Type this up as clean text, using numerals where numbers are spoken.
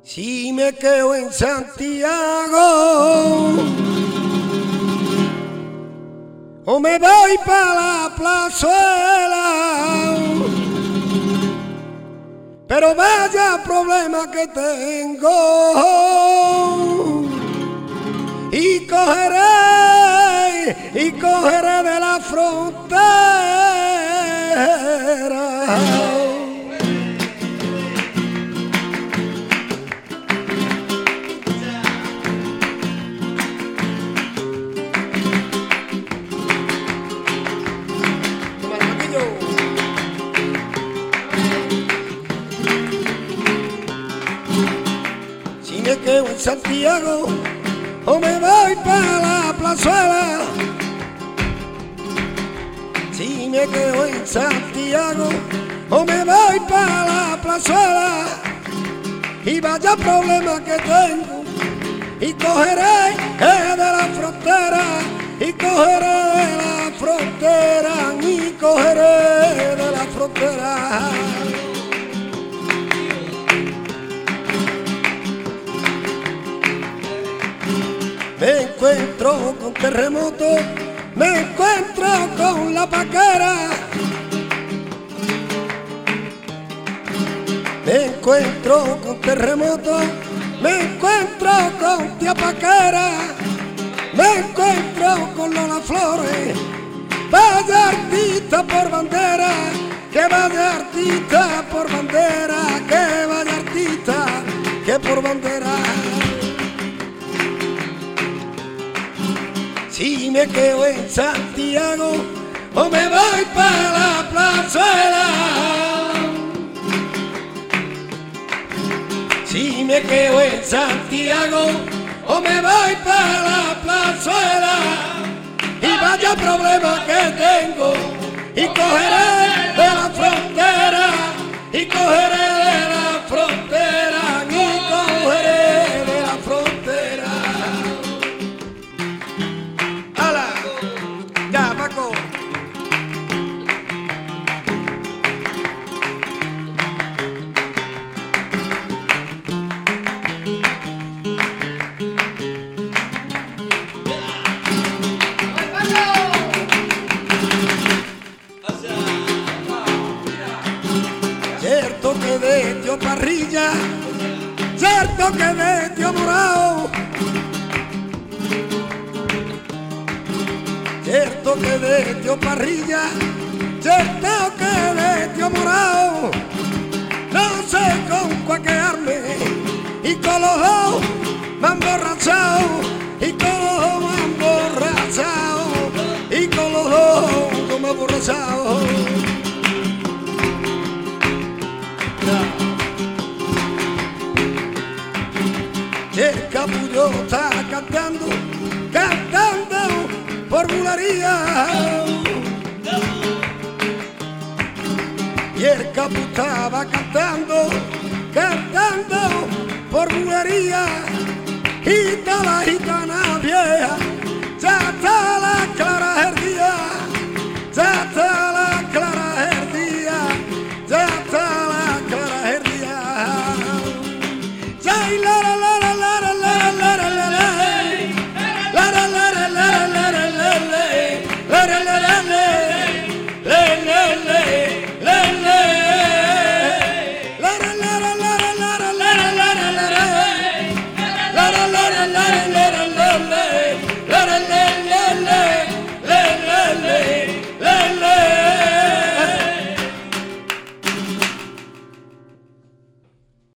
Si me quedo en Santiago o me voy para la plazuela, pero vaya problema que tengo y cogeré de la frontera. Si me quedo en Santiago o me voy para la plazuela, si me quedo en Santiago o me voy para la plazuela, y vaya problema que tengo y cogeré de la frontera, y cogeré de la frontera, y cogeré de la frontera. Me encuentro con terremoto, me encuentro con la paquera, me encuentro con terremoto, me encuentro con tía paquera, me encuentro con Lola Flores. Vaya artista por bandera, que vaya artista por bandera, que vaya artista que por bandera. Si me quedo en Santiago o me voy para la plazuela, si me quedo en Santiago o me voy para la plazuela, y vaya problema que tengo y cogeré de la frontera, y cogeré de la frontera, y cogeré de la frontera. Ya, Paco. Cierto que de tío Parrilla, cierto que de tío Morao, cierto que de tío Parrilla, cierto que de tío Morao, no sé con cuál quedarme, y con los dos me han emborrachado, y con los dos me han emborrachado, y con los dos me han emborrachado. Y el capullo está cantando, cantando por bulería, y el capu estaba cantando, cantando por bulería, y toda la gitana vieja ya está la clara